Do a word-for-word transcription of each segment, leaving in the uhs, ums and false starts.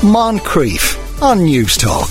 Moncrief on News Talk.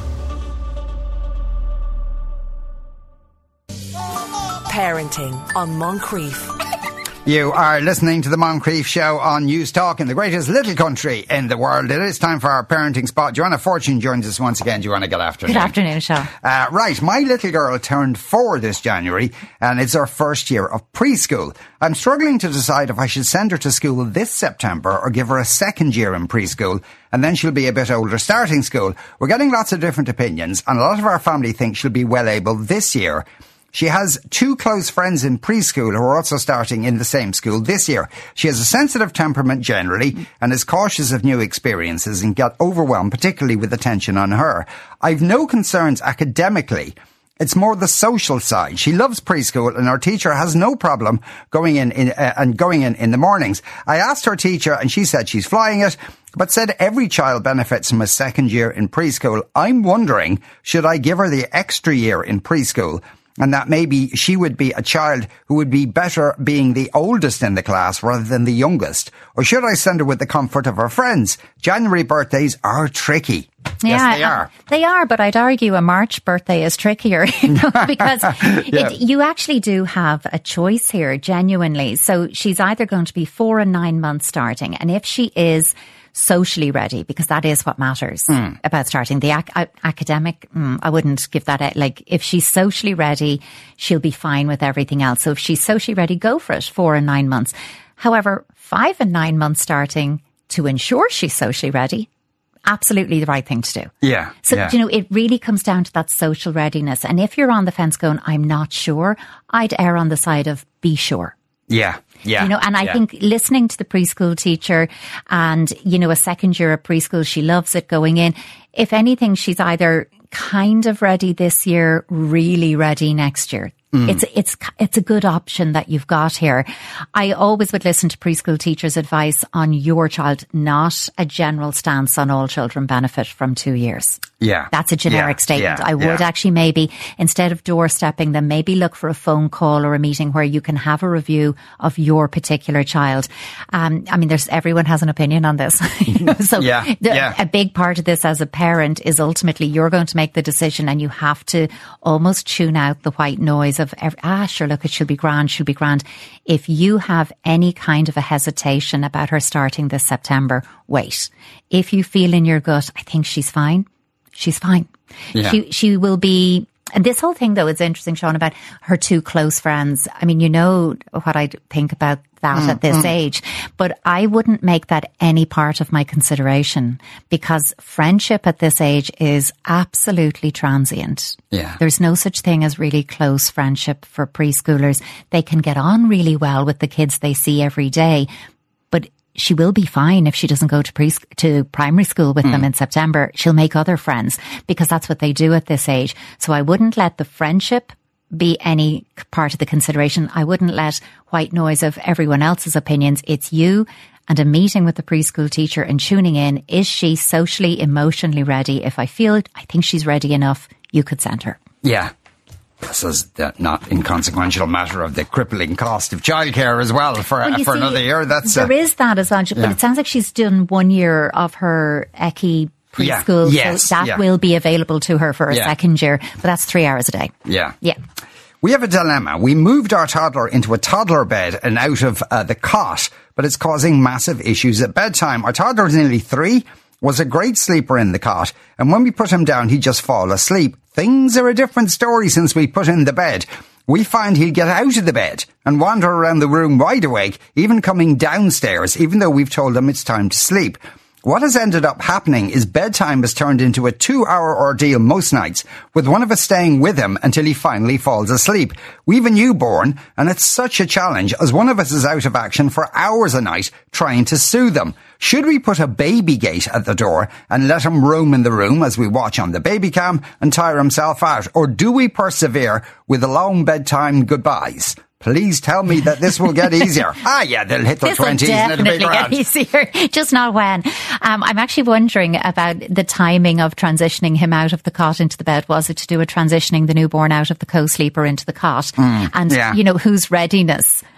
Parenting on Moncrief. You are listening to the Moncrief Show on News Talk in the greatest little country in the world. It is time for our parenting spot. Joanna Fortune joins us once again. Joanna, good afternoon. Good afternoon, Sean. Uh, right, my little girl turned four this January and it's her first year of preschool. I'm struggling to decide if I should send her to school this September or give her a second year in preschool, and then she'll be a bit older starting school. We're getting lots of different opinions, and a lot of our family think she'll be well able this year. She has two close friends in preschool who are also starting in the same school this year. She has a sensitive temperament generally and is cautious of new experiences and get overwhelmed, particularly with attention on her. I've no concerns academically. It's more the social side. She loves preschool and her teacher has no problem going in, in uh, and going in in the mornings. I asked her teacher and she said she's flying it, but said every child benefits from a second year in preschool. I'm wondering, should I give her the extra year in preschool? And that maybe she would be a child who would be better being the oldest in the class rather than the youngest. Or should I send her with the comfort of her friends? January birthdays are tricky. Yeah, yes, they are. Uh, they are, but I'd argue a March birthday is trickier, you know, because yeah. it, you actually do have a choice here, genuinely. So she's either going to be four and nine months starting, and if she is socially ready, because that is what matters mm. about starting. The ac- academic, mm, I wouldn't give that a, like, if she's socially ready, she'll be fine with everything else. So if she's socially ready, go for it, four and nine months. However, five and nine months starting to ensure she's socially ready, absolutely the right thing to do. Yeah. So, yeah. you know, it really comes down to that social readiness. And if you're on the fence going, I'm not sure, I'd err on the side of be sure. Yeah. Yeah. You know, and I yeah. think listening to the preschool teacher and, you know, a second year of preschool, she loves it going in. If anything, she's either kind of ready this year, really ready next year. Mm. It's, it's, it's a good option that you've got here. I always would listen to preschool teachers' advice on your child, not a general stance on all children benefit from two years. Yeah. That's a generic yeah. statement. Yeah. I would yeah. actually maybe, instead of doorstepping them, maybe look for a phone call or a meeting where you can have a review of your particular child. Um, I mean, there's, everyone has an opinion on this. you know? So yeah. The, yeah. a big part of this as a parent is ultimately you're going to make the decision, and you have to almost tune out the white noise of, every, ah, sure, look, it should be grand, should be grand. If you have any kind of a hesitation about her starting this September, wait. If you feel in your gut, I think she's fine, she's fine. Yeah. She, she will be. And this whole thing, though, is interesting, Sean, about her two close friends. I mean, you know what I think about that mm, at this mm. age, but I wouldn't make that any part of my consideration, because friendship at this age is absolutely transient. Yeah. There's no such thing as really close friendship for preschoolers. They can get on really well with the kids they see every day, but she will be fine if she doesn't go to pre to primary school with mm. them in September. She'll make other friends, because that's what they do at this age. So I wouldn't let the friendship be any part of the consideration. I wouldn't let white noise of everyone else's opinions. It's you and a meeting with the preschool teacher and tuning in. Is she socially, emotionally ready? If I feel it, I think she's ready enough, you could send her. Yeah. This is the not inconsequential matter of the crippling cost of childcare as well for well, uh, for see, another year. That's there uh, is that as well, but yeah. it sounds like she's done one year of her E C I preschool, yeah. yes. so that yeah. will be available to her for a yeah. second year, but that's three hours a day. Yeah, yeah. We have a dilemma. We moved our toddler into a toddler bed and out of uh, the cot, but it's causing massive issues at bedtime. Our toddler is nearly three, was a great sleeper in the cot, and when we put him down, he'd just fall asleep. Things are a different story since we put in the bed. We find he'll get out of the bed and wander around the room wide awake, even coming downstairs, even though we've told him it's time to sleep. What has ended up happening is bedtime has turned into a two-hour ordeal most nights, with one of us staying with him until he finally falls asleep. We've a newborn, and it's such a challenge as one of us is out of action for hours a night trying to soothe him. Should we put a baby gate at the door and let him roam in the room as we watch on the baby cam and tire himself out? Or do we persevere with the long bedtime goodbyes? Please tell me that this will get easier. Ah, yeah, they'll hit their twenties and it'll be grand. This will definitely get easier, just not when. Um, I'm actually wondering about the timing of transitioning him out of the cot into the bed. Was it to do with transitioning the newborn out of the co-sleeper into the cot? Mm, and, yeah. you know, whose readiness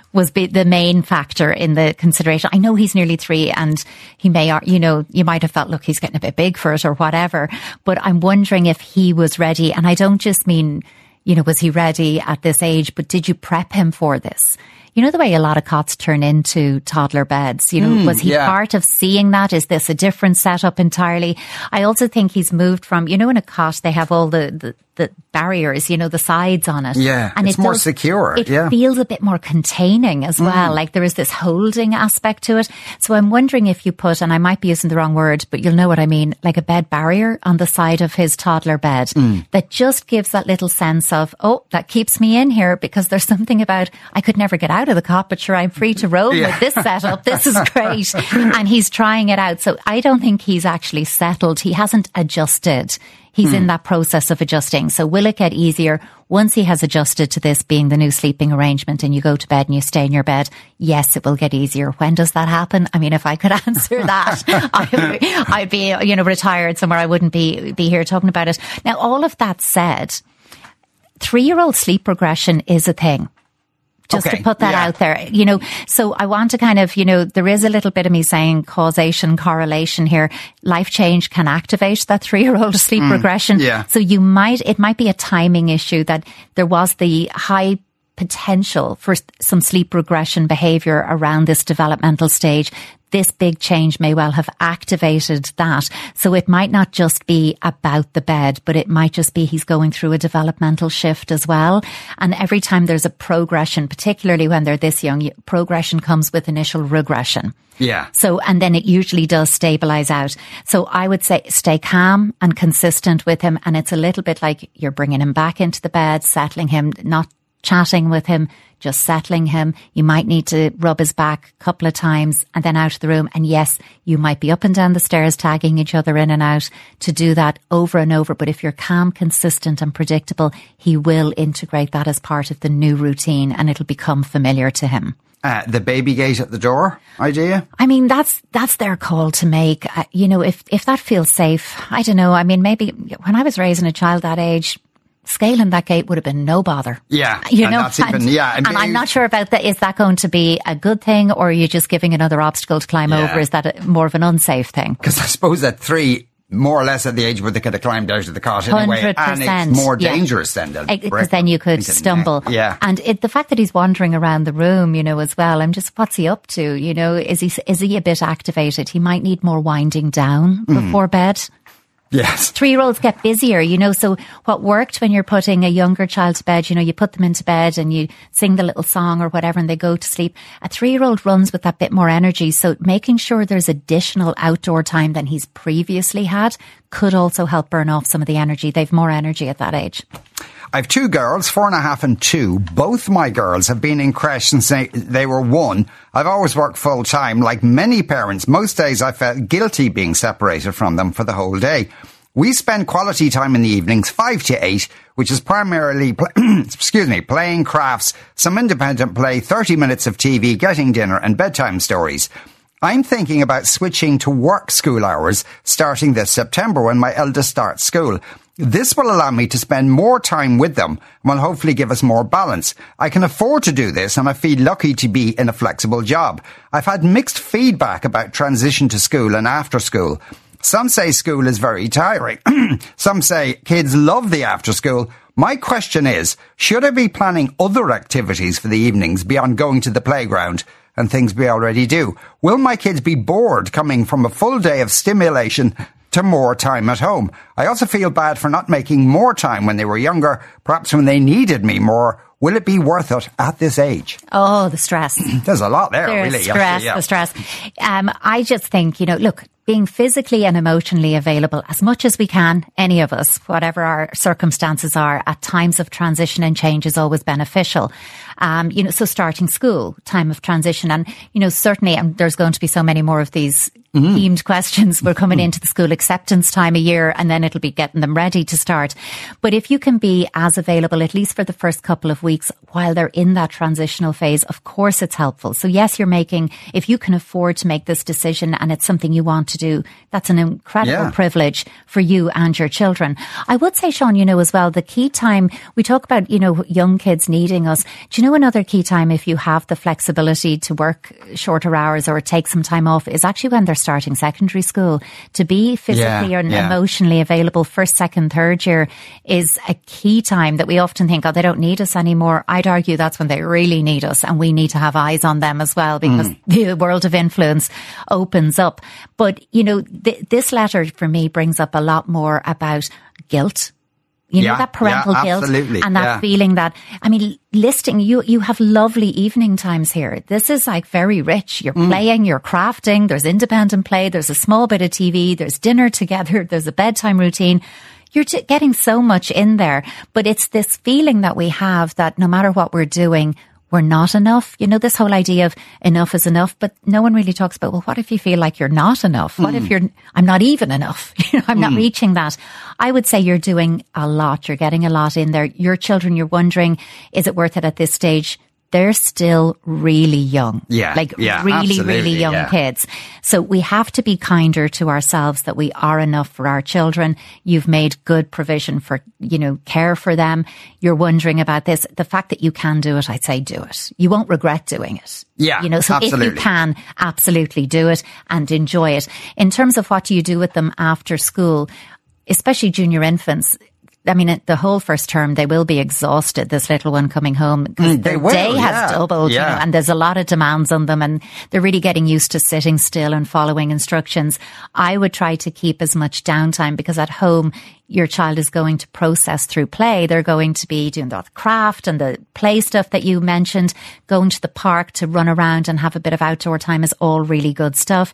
was be the main factor in the consideration. I know he's nearly three and he may, you know, you might have thought, look, he's getting a bit big for it or whatever, but I'm wondering if he was ready. And I don't just mean, you know, was he ready at this age, but did you prep him for this? You know, the way a lot of cots turn into toddler beds, you know, mm, was he yeah. part of seeing that? Is this a different setup entirely? I also think he's moved from, you know, in a cot, they have all the, the, the barriers, you know, the sides on it. Yeah, and it's it more does, secure. It yeah. feels a bit more containing as well. Mm. Like there is this holding aspect to it. So I'm wondering if you put, and I might be using the wrong word, but you'll know what I mean, like a bed barrier on the side of his toddler bed mm. that just gives that little sense of, oh, that keeps me in here because there's something about, I could never get out of the cot, but sure, I'm free to roam yeah. with this setup. This is great. And he's trying it out. So I don't think he's actually settled. He hasn't adjusted. He's hmm. in that process of adjusting. So will it get easier once he has adjusted to this being the new sleeping arrangement and you go to bed and you stay in your bed? Yes, it will get easier. When does that happen? I mean, if I could answer that, I'd, be, I'd be, you know, retired somewhere. I wouldn't be, be here talking about it. Now, all of that said, three-year-old sleep regression is a thing. Just okay. to put that yeah. out there, you know, so I want to kind of, you know, there is a little bit of me saying causation, correlation here. Life change can activate that three-year-old sleep mm, regression. Yeah. So you might, it might be a timing issue that there was the high potential for some sleep regression behavior around this developmental stage. This big change may well have activated that. So it might not just be about the bed, but it might just be he's going through a developmental shift as well. And every time there's a progression, particularly when they're this young, progression comes with initial regression. Yeah. So, and then it usually does stabilize out. So I would say stay calm and consistent with him. And it's a little bit like you're bringing him back into the bed, settling him, not chatting with him, just settling him. You might need to rub his back a couple of times and then out of the room. And yes, you might be up and down the stairs tagging each other in and out to do that over and over. But if you're calm, consistent and predictable, he will integrate that as part of the new routine and it'll become familiar to him. Uh, the baby gate at the door idea? I mean, that's that's their call to make. Uh, you know, if, if that feels safe, I don't know. I mean, maybe when I was raising a child that age, scaling that gate would have been no bother. Yeah. You and know, that's even, and, yeah. And, and I'm not sure about that. Is that going to be a good thing or are you just giving another obstacle to climb yeah. over? Is that a, more of an unsafe thing? Because I suppose at three, more or less at the age where they could have climbed out of the cot anyway. one hundred percent. And it's more yeah. dangerous then. Because then you could stumble. Yeah. And it, the fact that he's wandering around the room, you know, as well, I'm just, what's he up to? You know, is he, is he a bit activated? He might need more winding down mm. before bed. Yes. Three-year-olds get busier, you know, so what worked when you're putting a younger child to bed, you know, you put them into bed and you sing the little song or whatever and they go to sleep. A three-year-old runs with that bit more energy. So making sure there's additional outdoor time than he's previously had could also help burn off some of the energy. They've more energy at that age. I have two girls, four and a half and two. Both my girls have been in creche since they, they were one. I've always worked full time. Like many parents, most days I felt guilty being separated from them for the whole day. We spend quality time in the evenings, five to eight, which is primarily, pl- excuse me, playing crafts, some independent play, thirty minutes of T V, getting dinner and bedtime stories. I'm thinking about switching to work school hours starting this September when my eldest starts school. This will allow me to spend more time with them and will hopefully give us more balance. I can afford to do this and I feel lucky to be in a flexible job. I've had mixed feedback about transition to school and after school. Some say school is very tiring. Some say kids love the after school. My question is, should I be planning other activities for the evenings beyond going to the playground and things we already do? Will my kids be bored coming from a full day of stimulation to more time at home? I also feel bad for not making more time when they were younger, perhaps when they needed me more. Will it be worth it at this age? Oh, the stress. There's a lot there, There's really. stress, actually, yeah. the stress. Um, I just think, you know, look, being physically and emotionally available as much as we can, any of us, whatever our circumstances are, at times of transition and change is always beneficial. Um, you know, so starting school, time of transition, and, you know, certainly, and there's going to be so many more of these mm. themed questions. We're coming into the school acceptance time of year, and then it'll be getting them ready to start. But if you can be as available, at least for the first couple of weeks, while they're in that transitional phase, of course it's helpful. So yes, you're making, if you can afford to make this decision and it's something you want to to do, that's an incredible Yeah. privilege for you and your children. I would say, Sean, you know, as well, the key time, we talk about, you know, young kids needing us. Do you know another key time, if you have the flexibility to work shorter hours or take some time off, is actually when they're starting secondary school. To be physically Yeah, and yeah. emotionally available first, second, third year is a key time that we often think, oh, they don't need us anymore. I'd argue that's when they really need us, and we need to have eyes on them as well, because Mm. the world of influence opens up. But, you know, th- this letter for me brings up a lot more about guilt. You know, Yeah, that parental yeah, guilt absolutely, and that yeah. feeling that, I mean, listing, you, you have lovely evening times here. This is like very rich. You're Mm. playing, you're crafting, there's independent play, there's a small bit of T V, there's dinner together, there's a bedtime routine. You're t- getting so much in there, but it's this feeling that we have that no matter what we're doing, we're not enough. You know, this whole idea of enough is enough, but no one really talks about, well, what if you feel like you're not enough? What if you're, I'm not even enough? You know, I'm not reaching that. I would say you're doing a lot. You're getting a lot in there. Your children, you're wondering, is it worth it at this stage? They're still really young. Yeah, Like yeah, really, absolutely, really young yeah. kids. So we have to be kinder to ourselves, that we are enough for our children. You've made good provision for, you know, care for them. You're wondering about this. The fact that you can do it, I'd say do it. You won't regret doing it. Yeah, You know, so if you absolutely. can, absolutely do it and enjoy it. In terms of what do you do with them after school, especially junior infants, I mean, it- the whole first term, they will be exhausted, this little one coming home, because Mm, they their will, day has yeah, doubled, you yeah. know, and there's a lot of demands on them, and they're really getting used to sitting still and following instructions. I would try to keep as much downtime, because at home, your child is going to process through play. They're going to be doing the craft and the play stuff that you mentioned. Going to the park to run around and have a bit of outdoor time is all really good stuff.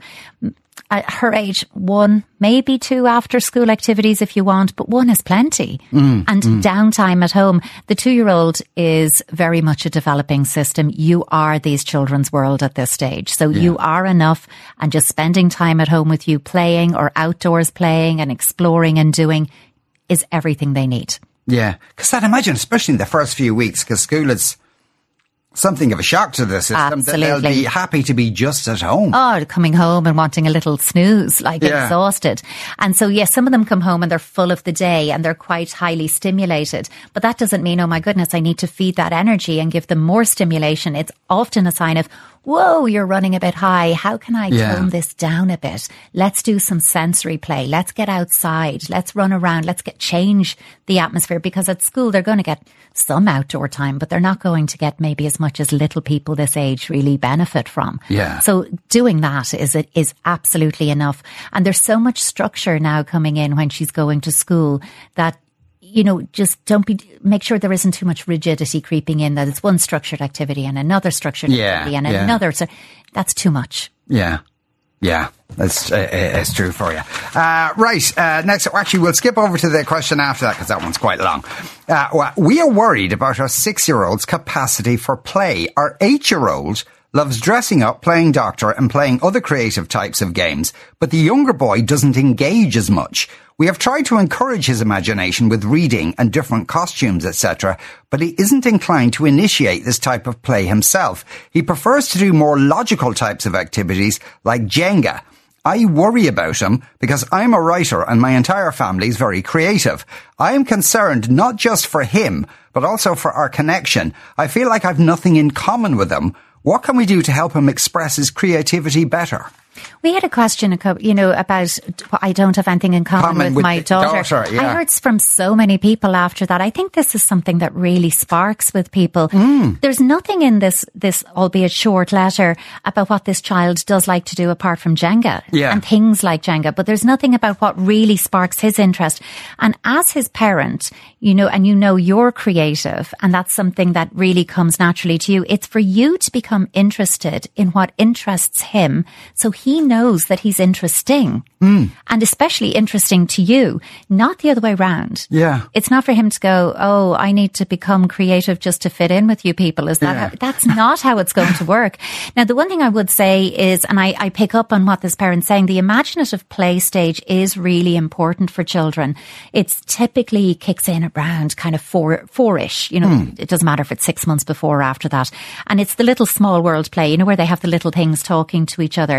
At her age, one, maybe two after school activities if you want, but one is plenty. Mm, and downtime at home. The two-year-old is very much a developing system. You are these children's world at this stage. So you are enough, and just spending time at home with you playing or outdoors playing and exploring and doing is everything they need. Yeah, because I'd imagine, especially in the first few weeks, because school is something of a shock to the system, that they'll Absolutely. be happy to be just at home. Oh, coming home and wanting a little snooze, like Yeah. exhausted. And so, yes, some of them come home and they're full of the day and they're quite highly stimulated. But that doesn't mean, oh my goodness, I need to feed that energy and give them more stimulation. It's often a sign of, whoa, you're running a bit high. How can I Yeah. tone this down a bit? Let's do some sensory play. Let's get outside. Let's run around. Let's get change the atmosphere, because at school they're going to get some outdoor time, but they're not going to get maybe as much as little people this age really benefit from. Yeah. So doing that is it is absolutely enough. And there's so much structure now coming in when she's going to school that, you know, just don't be, make sure there isn't too much rigidity creeping in, that it's one structured activity and another structured Yeah, activity and yeah. another. So that's too much. Yeah. Yeah, that's uh, it's true for you. Uh, right, uh, next, actually, we'll skip over to the question after that, because that one's quite long. Uh, well, we are worried about our six-year-old's capacity for play. Our eight-year-old loves dressing up, playing doctor, and playing other creative types of games, but the younger boy doesn't engage as much. We have tried to encourage his imagination with reading and different costumes, et cetera, but he isn't inclined to initiate this type of play himself. He prefers to do more logical types of activities like Jenga. I worry about him because I'm a writer and my entire family is very creative. I am concerned not just for him, but also for our connection. I feel like I've nothing in common with him. What can we do to help him express his creativity better? We had a question, a couple, you know, about I don't have anything in common, Common with, with my the daughter. daughter, yeah. I heard from so many people after that. I think this is something that really sparks with people. Mm. There's nothing in this, this albeit short letter about what this child does like to do apart from Jenga Yeah. and things like Jenga, but there's nothing about what really sparks his interest. And as his parent, you know, and you know you're creative, and that's something that really comes naturally to you. It's for you to become interested in what interests him, so he knows that he's interesting, mm. and especially interesting to you, not the other way round. Yeah. It's not for him to go, oh, I need to become creative just to fit in with you people. Is that Yeah. how, that's not how it's going to work. Now, the one thing I would say is, and I, I pick up on what this parent's saying, the imaginative play stage is really important for children. It's typically kicks in around kind of four, four-ish, you know, mm. it doesn't matter if it's six months before or after that. And it's the little small world play, you know, where they have the little things talking to each other. But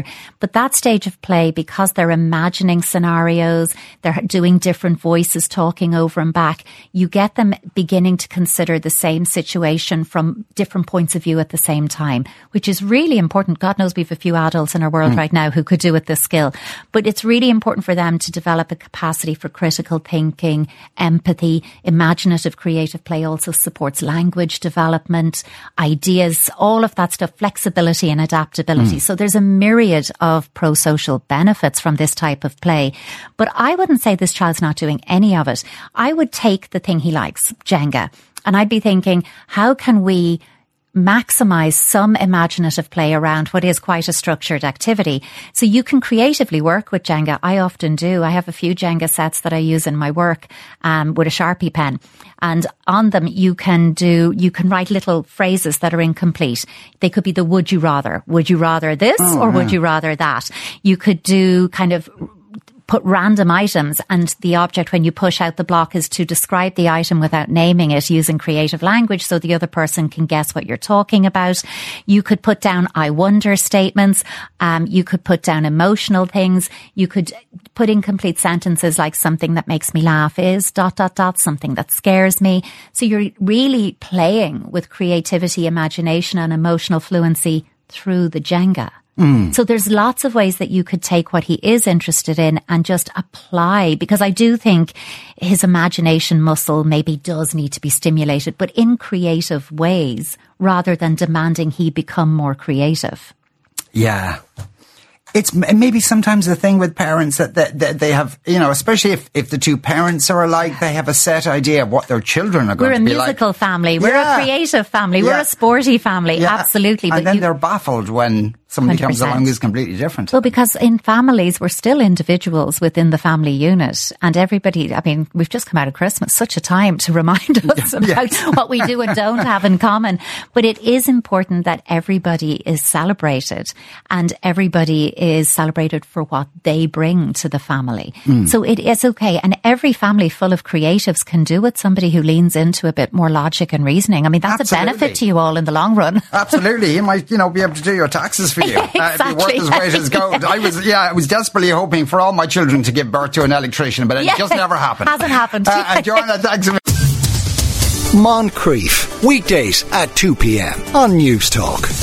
But that stage of play, because they're imagining scenarios, they're doing different voices talking over and back, you get them beginning to consider the same situation from different points of view at the same time, which is really important. God knows we have a few adults in our world mm. right now who could do with this skill. But it's really important for them to develop a capacity for critical thinking, empathy. Imaginative creative play also supports language development, ideas, all of that stuff, flexibility and adaptability. Mm. So there's a myriad of pro-social benefits from this type of play. But I wouldn't say this child's not doing any of it. I would take the thing he likes, Jenga, and I'd be thinking, how can we maximize some imaginative play around what is quite a structured activity? So you can creatively work with Jenga. I often do. I have a few Jenga sets that I use in my work um, with a Sharpie pen. And on them, you can do, you can write little phrases that are incomplete. They could be the would you rather. Would you rather this oh, or yeah. would you rather that? You could do kind of put random items, and the object when you push out the block is to describe the item without naming it using creative language so the other person can guess what you're talking about. You could put down I wonder statements. Um, you could put down emotional things. You could put incomplete sentences like something that makes me laugh is dot, dot, dot, something that scares me. So you're really playing with creativity, imagination and emotional fluency through the Jenga. Mm. So there's lots of ways that you could take what he is interested in and just apply, because I do think his imagination muscle maybe does need to be stimulated, but in creative ways rather than demanding he become more creative. Yeah. It's maybe sometimes the thing with parents that, that, that they have, you know, especially if, if the two parents are alike, they have a set idea of what their children are going We're to be like. We're a musical family. We're yeah. a creative family. Yeah. We're a sporty family. Yeah. Absolutely. And but then you, they're baffled when somebody one hundred percent comes along who's completely different. Well, because in families, we're still individuals within the family unit. And everybody, I mean, we've just come out of Christmas, such a time to remind us about yes. what we do and don't have in common. But it is important that everybody is celebrated and everybody is celebrated for what they bring to the family. Mm. So it is okay. And every family full of creatives can do it. Somebody who leans into a bit more logic and reasoning. I mean, that's Absolutely. a benefit to you all in the long run. Absolutely. You might, you know, be able to do your taxes for you. Exactly. Uh, it'd be worth his weight as gold. I was, yeah, I was desperately hoping for all my children to give birth to an electrician, but it yeah. just never happened. Hasn't happened. Uh, and Joanna, thanks a million. Moncrief, weekdays at two p.m. on News Talk.